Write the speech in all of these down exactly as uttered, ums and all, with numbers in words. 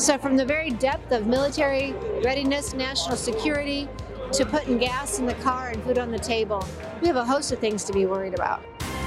so from the very depth of military readiness, national security, to putting gas in the car and food on the table, we have a host of things to be worried about.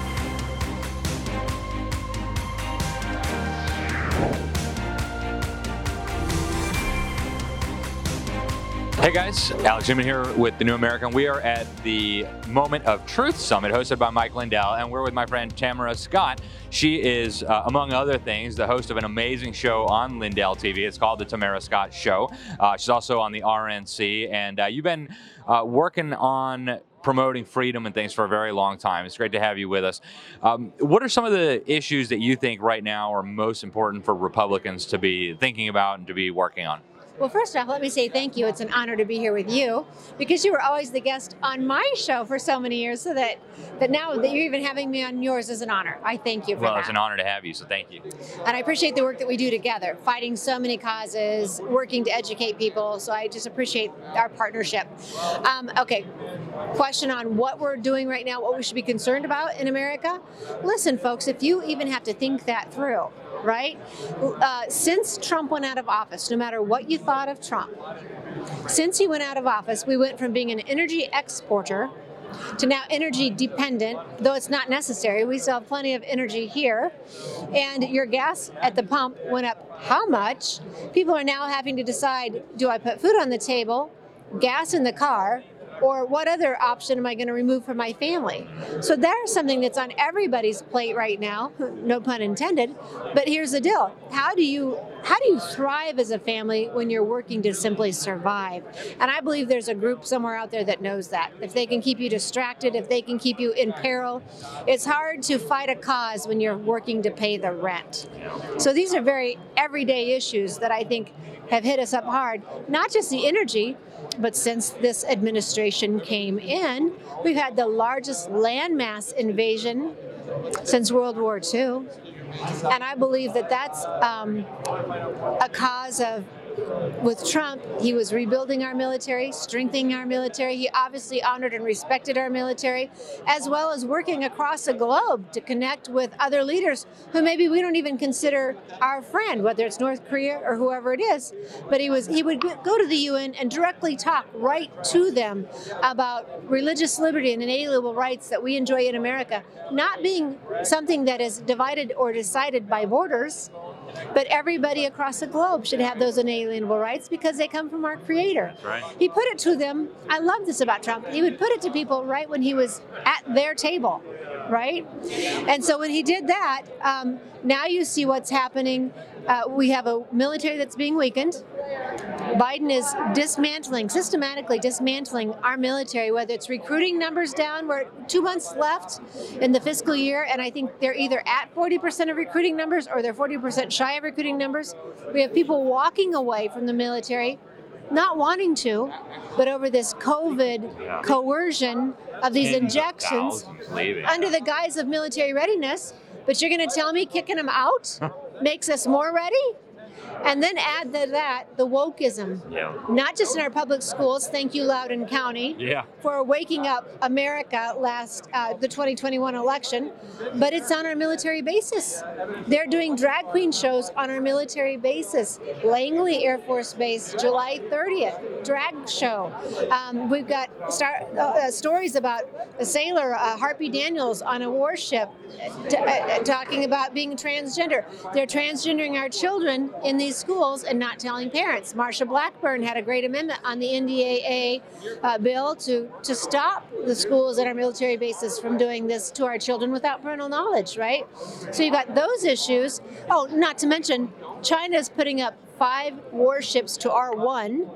Hey guys, Alex Newman here with The New American. We are at the Moment of Truth Summit hosted by Mike Lindell, and we're with my friend Tamara Scott. She is, uh, among other things, the host of an amazing show on Lindell T V. It's called The Tamara Scott Show. Uh, she's also on the R N C, and uh, you've been uh, working on promoting freedom and things for a very long time. It's great to have you with us. Um, what are some of the issues that you think right now are most important for Republicans to be thinking about and to be working on? Well, first off, let me say thank you. It's an honor to be here with you because you were always the guest on my show for so many years, so that, that now that you're even having me on yours is an honor. I thank you for well, that. Well, it's an honor to have you, so thank you. And I appreciate the work that we do together, fighting so many causes, working to educate people, so I just appreciate our partnership. Um, okay, question on what we're doing right now, what we should be concerned about in America. Listen, folks, if you even have to think that through, right? Uh, since Trump went out of office, no matter what you thought of Trump, since he went out of office, we went from being an energy exporter to now energy dependent, though it's not necessary. We still have plenty of energy here. And your gas at the pump went up how much? People are now having to decide, do I put food on the table, gas in the car, or what other option am I going to remove from my family? So there's something that's on everybody's plate right now, no pun intended. But here's the deal: how do you how do you thrive as a family when you're working to simply survive? And I believe there's a group somewhere out there that knows that. If they can keep you distracted, if they can keep you in peril, it's hard to fight a cause when you're working to pay the rent. So these are very everyday issues that I think have hit us up hard. Not just the energy, but since this administration came in, we've had the largest landmass invasion since World War Two. And I believe that that's um, a cause of, with Trump, he was rebuilding our military, strengthening our military. He obviously honored and respected our military, as well as working across the globe to connect with other leaders who maybe we don't even consider our friend, whether it's North Korea or whoever it is. But he was he would go to the U N and directly talk right to them about religious liberty and inalienable rights that we enjoy in America, not being something that is divided or decided by borders, but everybody across the globe should have those inalienable rights because they come from our Creator. That's right. He put it to them. I love this about Trump. He would put it to people right when he was at their table, right? And so when he did that, um, now you see what's happening. Uh, we have a military that's being weakened. Biden is dismantling, systematically dismantling our military, whether it's recruiting numbers down. We're two months left in the fiscal year, and I think they're either at forty percent of recruiting numbers or they're forty percent shy of recruiting numbers. We have people walking away from the military, not wanting to, but over this COVID Yeah. coercion of these Tens of injections thousands leaving. under the guise of military readiness. But you're going to tell me kicking them out makes us more ready? And then add to that the wokeism, Yeah. not just in our public schools. Thank you, Loudoun County, Yeah. for waking up America last uh, the twenty twenty-one election, but it's on our military bases. They're doing drag queen shows on our military bases. Langley Air Force Base, July thirtieth, drag show. Um, we've got star, uh, stories about a sailor, uh, Harpy Daniels, on a warship t- uh, talking about being transgender. They're transgendering our children in these schools and not telling parents. Marsha Blackburn had a great amendment on the N D A A uh, bill to, to stop the schools at our military bases from doing this to our children without parental knowledge, right? So you've got those issues. Oh, not to mention, China's putting up five warships to R one.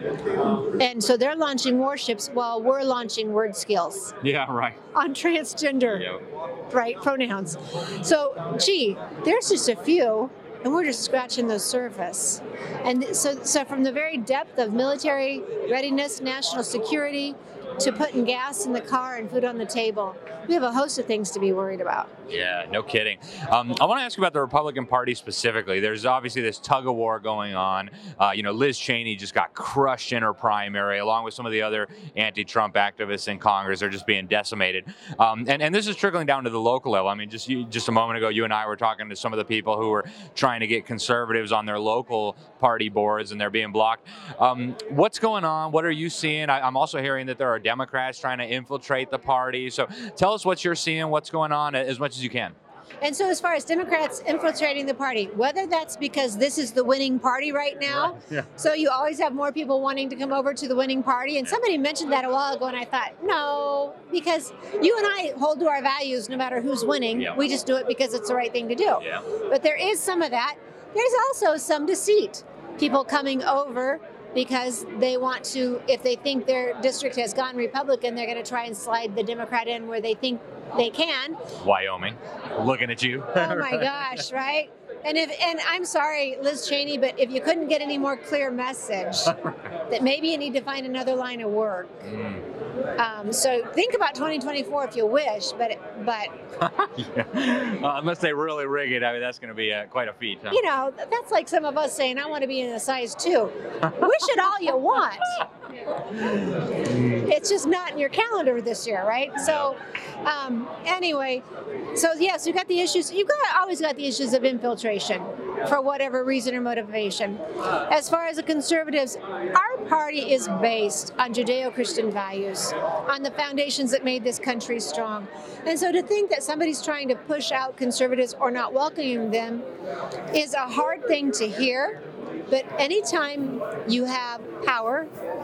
And so they're launching warships while we're launching word skills Yeah, right. on transgender, Yep. right, pronouns. So, gee, there's just a few, and we're just scratching the surface. And so, so from the very depth of military readiness, national security, to putting gas in the car and food on the table, we have a host of things to be worried about. Yeah, no kidding. Um, I want to ask you about the Republican Party specifically. There's obviously this tug of war going on. Uh, you know, Liz Cheney just got crushed in her primary, along with some of the other anti-Trump activists in Congress. They're just being decimated. Um, and, and this is trickling down to the local level. I mean, just you, just a moment ago, you and I were talking to some of the people who were trying to get conservatives on their local party boards, and they're being blocked. Um, what's going on? What are you seeing? I, I'm also hearing that there are Democrats trying to infiltrate the party. So tell us what you're seeing, what's going on, as much as you can. And so as far as Democrats infiltrating the party, whether that's because this is the winning party right now, Right. Yeah. so you always have more people wanting to come over to the winning party, and somebody mentioned that a while ago, and I thought, no, because you and I hold to our values no matter who's winning. Yeah. We just do it because it's the right thing to do. Yeah. But there is some of that. There's also some deceit. People coming over because they want to, if they think their district has gone Republican, they're going to try and slide the Democrat in where they think they can. Wyoming, looking at you. Oh my gosh, right? And if and I'm sorry, Liz Cheney, but if you couldn't get any more clear message, that maybe you need to find another line of work. Mm. Um, so think about twenty twenty-four if you wish, but but yeah. uh, unless they really rig it, I mean that's going to be uh, quite a feat. Huh? you know that's like some of us saying I want to be in a size two. Wish it all you want. It's just not in your calendar this year, right? So um, anyway, so yes, you got the issues. You've got always got the issues of infiltration for whatever reason or motivation. As far as the conservatives, our party is based on Judeo-Christian values, on the foundations that made this country strong. And so to think that somebody's trying to push out conservatives or not welcoming them is a hard thing to hear. But anytime you have power,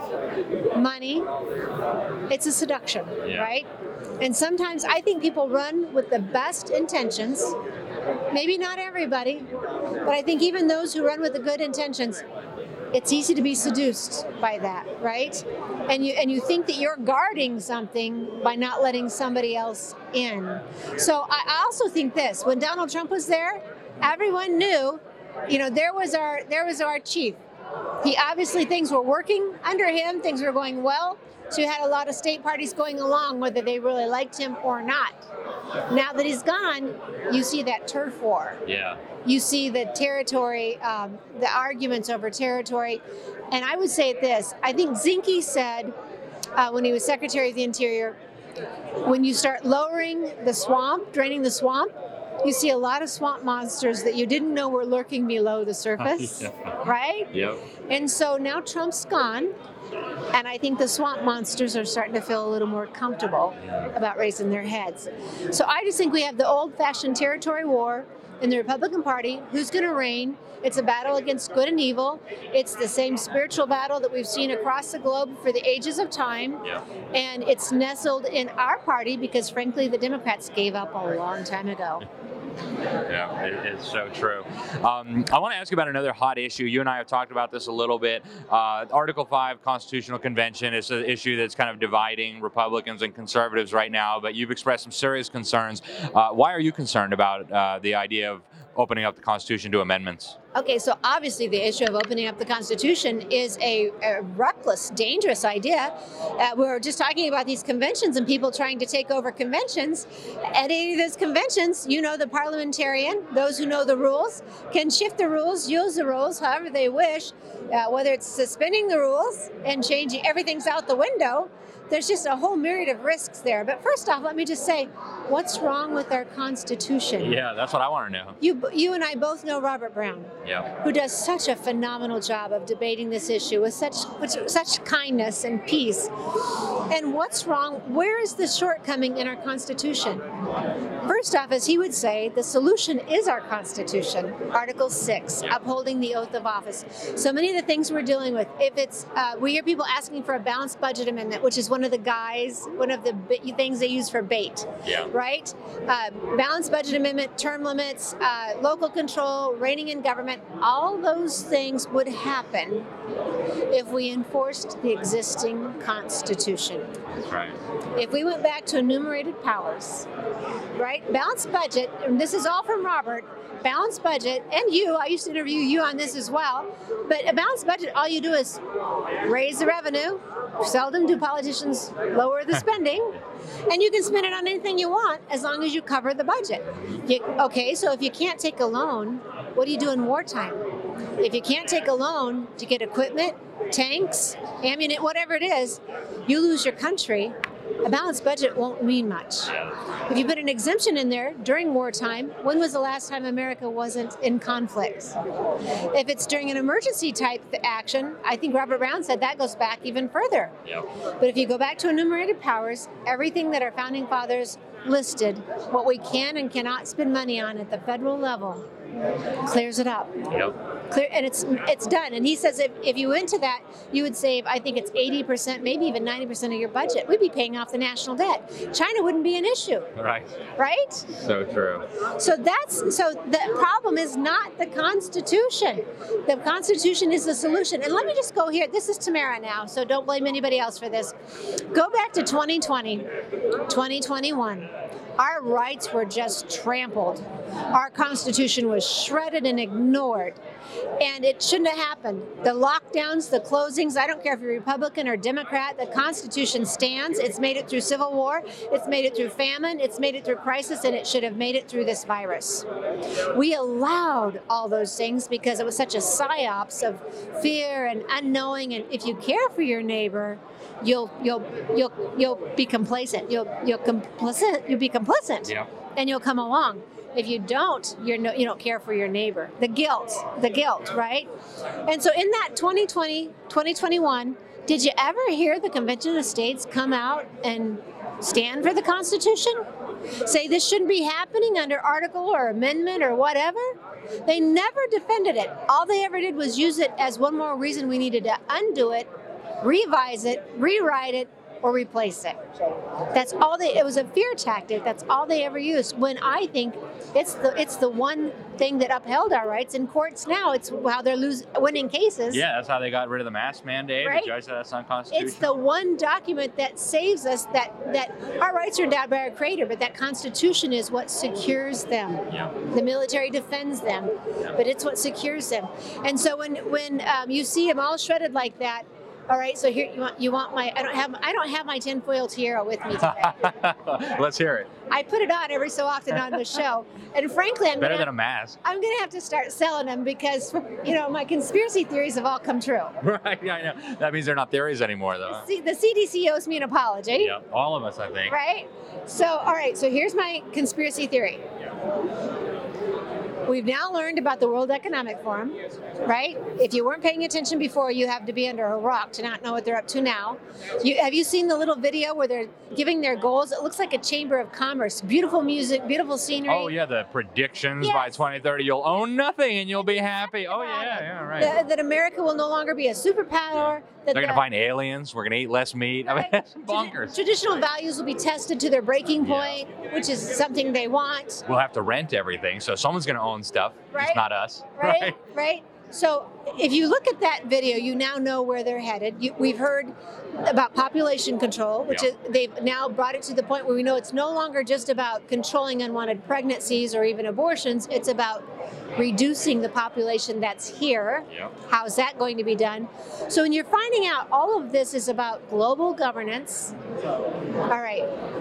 money, it's a seduction, Yeah. right? And sometimes I think people run with the best intentions. Maybe not everybody, but I think even those who run with the good intentions, it's easy to be seduced by that, right? And you and you think that you're guarding something by not letting somebody else in. So I also think this: when Donald Trump was there, everyone knew, you know, there was our there was our chief. He obviously things were working under him, things were going well. So you had a lot of state parties going along, whether they really liked him or not. Now that he's gone, you see that turf war. Yeah. You see the territory, um, the arguments over territory. And I would say this, I think Zinke said uh, when he was Secretary of the Interior, when you start lowering the swamp, draining the swamp, you see a lot of swamp monsters that you didn't know were lurking below the surface, Yeah. right? Yep. And so now Trump's gone, and I think the swamp monsters are starting to feel a little more comfortable about raising their heads. So I just think we have the old-fashioned territory war in the Republican Party. Who's going to reign? It's a battle against good and evil. It's the same spiritual battle that we've seen across the globe for the ages of time. Yeah. And it's nestled in our party because, frankly, the Democrats gave up a long time ago. Yeah, it, it's so true. Um, I want to ask you about another hot issue. You and I have talked about this a little bit. Uh, Article five Constitutional Convention is an issue that's kind of dividing Republicans and conservatives right now, but you've expressed some serious concerns. Uh, why are you concerned about uh, the idea of opening up the Constitution to amendments? Okay, so obviously the issue of opening up the Constitution is a, a reckless, dangerous idea. Uh, we were just talking about these conventions and people trying to take over conventions. At any of those conventions, you know, the parliamentarian, those who know the rules, can shift the rules, use the rules however they wish, uh, whether it's suspending the rules and changing everything's out the window. There's just a whole myriad of risks there. But first off, let me just say, what's wrong with our Constitution? Yeah, that's what I want to know. You, you and I both know Robert Brown, Yeah. who does such a phenomenal job of debating this issue with such with such kindness and peace. And what's wrong? Where is the shortcoming in our Constitution? First off, as he would say, the solution is our Constitution, Article six, upholding the oath of office. So many of the things we're dealing with, if it's, uh, we hear people asking for a balanced budget amendment, which is one of the guys, one of the b- things they use for bait, Yeah. right? Uh, balanced budget amendment, term limits, uh, local control, reigning in government. percent, all those things would happen if we enforced the existing Constitution. That's right. If we went back to enumerated powers, right? Balanced budget, and this is all from Robert, balanced budget, and you, I used to interview you on this as well, but a balanced budget, all you do is raise the revenue. Seldom do politicians lower the spending, and you can spend it on anything you want as long as you cover the budget. You, okay, so if you can't take a loan, what do you do in wartime? If you can't take a loan to get equipment, tanks, ammunition, whatever it is, you lose your country. A balanced budget won't mean much. If you put an exemption in there during wartime, when was the last time America wasn't in conflict? If it's during an emergency type action, I think Robert Brown said that goes back even further. Yep. But if you go back to enumerated powers, everything that our founding fathers listed, what we can and cannot spend money on at the federal level, clears it up. Yep. Clear, and it's it's done. And he says if, if you went to that, you would save, I think it's eighty percent, maybe even ninety percent of your budget. We'd be paying off the national debt. China wouldn't be an issue. Right. Right? So true. So that's so the problem is not the Constitution. The Constitution is the solution. And let me just go here. This is Tamara now, so don't blame anybody else for this. Go back to twenty twenty, twenty twenty-one. Our rights were just trampled. Our Constitution was shredded and ignored. And it shouldn't have happened. The lockdowns, the closings, I don't care if you're Republican or Democrat, the Constitution stands. It's made it through Civil War, it's made it through famine, it's made it through crisis, and it should have made it through this virus. We allowed all those things because it was such a psyops of fear and unknowing, and if you care for your neighbor, you'll you'll you'll you'll be complacent. You'll you'll complicit. You'll be complicit, Yeah. and you'll come along. If you don't, you're no, you don't care for your neighbor. The guilt, the guilt, right? And so in that twenty twenty, twenty twenty-one, did you ever hear the Convention of States come out and stand for the Constitution? Say this shouldn't be happening under article or amendment or whatever? They never defended it. All they ever did was use it as one more reason we needed to undo it, revise it, rewrite it, or replace it. That's all they, it was a fear tactic. That's all they ever used. When I think it's the it's the one thing that upheld our rights in courts now. It's how they're losing, winning cases. Yeah, that's how they got rid of the mask mandate. Right? The judge said that's unconstitutional. It's the one document that saves us, that, that our rights are endowed by our Creator, but that Constitution is what secures them. Yeah. The military defends them, but it's what secures them. And so when, when um, you see them all shredded like that, all right, so here you want you want my I don't have I don't have my tinfoil tiara with me today. Let's hear it. I put it on every so often on the show, and frankly, I'm Better gonna, than a mask. I'm going to have to start selling them because you know my conspiracy theories have all come true. Right, yeah, I know. That means they're not theories anymore, though. See, the C D C owes me an apology. Yeah, all of us, I think. Right? So, all right, so here's my conspiracy theory. We've now learned about the World Economic Forum, right? If you weren't paying attention before, you have to be under a rock to not know what they're up to now. You, have you seen the little video where they're giving their goals? It looks like a chamber of commerce. Beautiful music, beautiful scenery. Oh, yeah, the predictions Yes. by twenty thirty, you'll own nothing and you'll be happy. Oh, about yeah, it. yeah, right. That, that America will no longer be a superpower. That They're going to the- find aliens. We're going to eat less meat. I mean, Right. that's Tradi- bonkers. Traditional values will be tested to their breaking Yeah. point, which is something they want. We'll have to rent everything, so someone's going to own stuff. Right. It's not us. Right? Right? So if you look at that video, you now know where they're headed. You, we've heard about population control, which Yeah. is they've now brought it to the point where we know it's no longer just about controlling unwanted pregnancies or even abortions. It's about reducing the population that's here. Yeah. How's that going to be done? So when you're finding out all of this is about global governance, all right,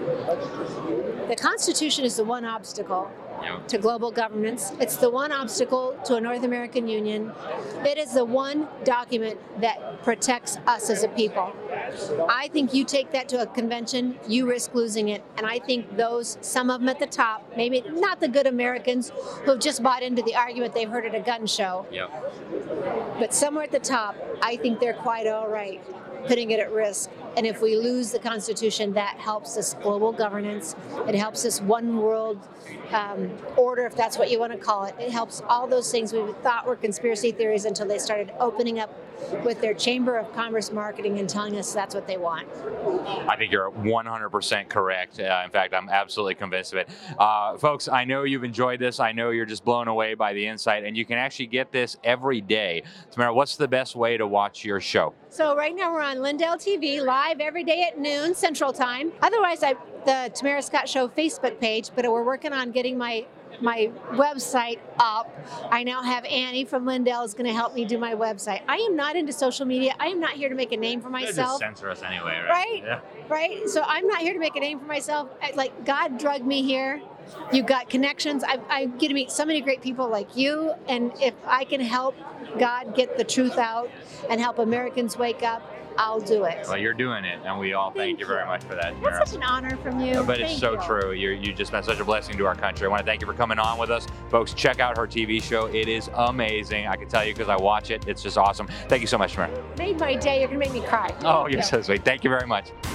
the Constitution is the one obstacle Yeah. to global governance. It's the one obstacle to a North American Union. It is the one document that protects us as a people. I think you take that to a convention, you risk losing it. And I think those, some of them at the top, maybe not the good Americans who have just bought into the argument they've heard at a gun show, Yeah. but somewhere at the top, I think they're quite all right putting it at risk. And if we lose the Constitution, that helps us global governance. It helps us one world um, order, if that's what you want to call it. It helps all those things we thought were conspiracy theories until they started opening up with their Chamber of Commerce marketing and telling us that's what they want. I think you're one hundred percent correct. Uh, in fact, I'm absolutely convinced of it. Uh, folks, I know you've enjoyed this. I know you're just blown away by the insight, and you can actually get this every day. Tamara, what's the best way to watch your show? So right now we're on Lindell T V, live every day at noon Central Time. Otherwise, I the Tamara Scott Show Facebook page, but we're working on getting my my website up. I now have Annie from Lindell is going to help me do my website. I am not into social media. I am not here to make a name for myself. Just censor us anyway, right? Right? Yeah. Right? So I'm not here to make a name for myself. I, like, God drugged me here. You've got connections. I, I get to meet so many great people like you. And if I can help God get the truth out and help Americans wake up, I'll do it. Well, you're doing it, and we all thank, Thank you you. very much for that. That's Tamara. such an honor from you. But it's Thank so you. true. You you just been such a blessing to our country. I want to thank you for coming on with us. Folks, check out her T V show. It is amazing. I can tell you because I watch it. It's just awesome. Thank you so much, Tamara. Made my day. You're going to make me cry. Oh, you're so sweet. Thank you very much.